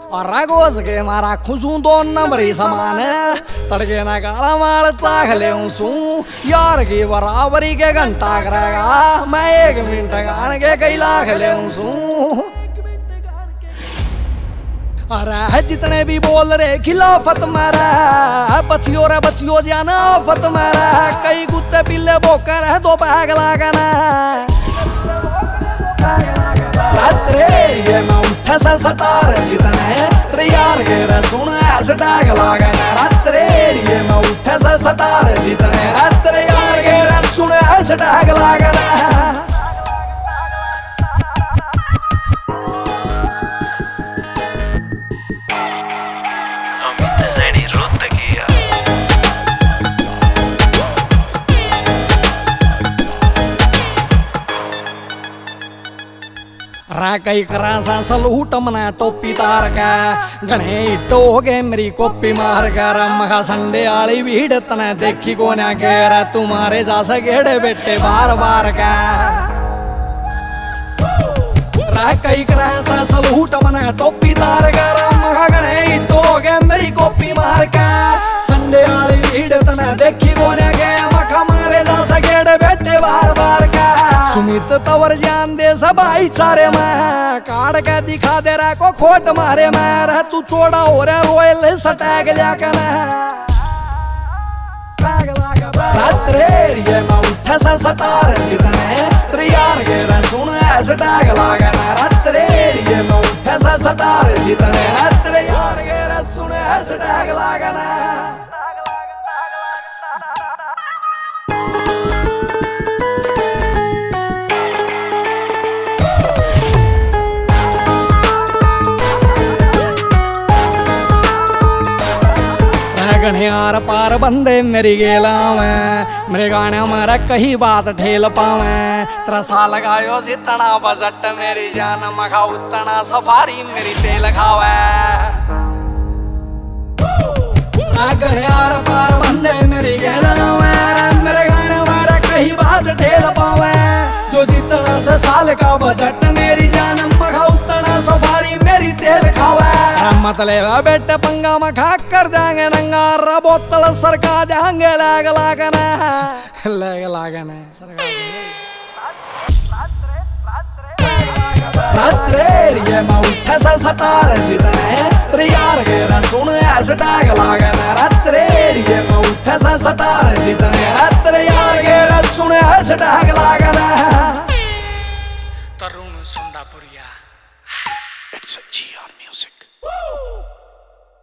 और रगोज के मारा खुशू दो नंबरी समान तड़के ना काला माल चाख ले सू यार की बराबरी के घंटा करेगा मैं 1 मिनट गान के कई लाख ले सू। अरे जितने भी बोल रहे खिलाफत मारा बच्चियों जाना आफत मारा कई कुत्ते पिल्ले बोकर है तो बैग लागना ये मैं उठे से सटार जितने यार के सुन ऐसे टैग लागना रात्रे ये मैं उठे से सटार जितने यार के सुन ऐसे टैग लागना। सैनी रुत किया कई करा सा सलूट मना टोपी तार का गणे इटो हो गए मेरी कॉपी मार कर मखा संडे आली भीड़ तने देखी को ना घेर तुम्हारे जा सकेड़े बेटे बार बार का कई करा सा सलूट मना टोपी तार कर मखा गणे इटो हो गए मेरी कॉपी मार का संडे आली भीड़ तने देखी को ना घेर मखा मारे जा सकेड़े बेटे बार बार का। सुमित तवर जान दे सब भाईचारे में काट के दिखा दे रहा को खोट मारे में रह तू चोड़ा हो रहा रोयल सटैग लिया ये मैं उठे से सटार जितने यार के सुन ऐसे टैग लागना रात्रे ये मैं उठे से सटार जितने यार के सुन ऐसे टैग लागना। घनियार पार बंदे मेरी गेला में मेरे गाने मारा कही बात ठेल पावे तेरा साल लगायो जितना बजट मेरी जान मखा उतना सफारी मेरी तेल खावे घनियार पार बंदे मेरी गेला में मेरे गाने मारा कही बात ठेल पावे जो जितना से साल का बजट मेरी जान मखा उतना सफारी मेरी तेल खावे मतलब बेटे पंगा मखा कर देंगे नंगा बोतल सरका देंगे लैग लागना ये मैं उठे से सटार जितने यार के सुन ऐसे टैग लागना रात्रे ये मैं उठे से सटार जितने यार के सुन ऐसे टैग लागना। तरुण सुंदापुरिया It's a GR Music.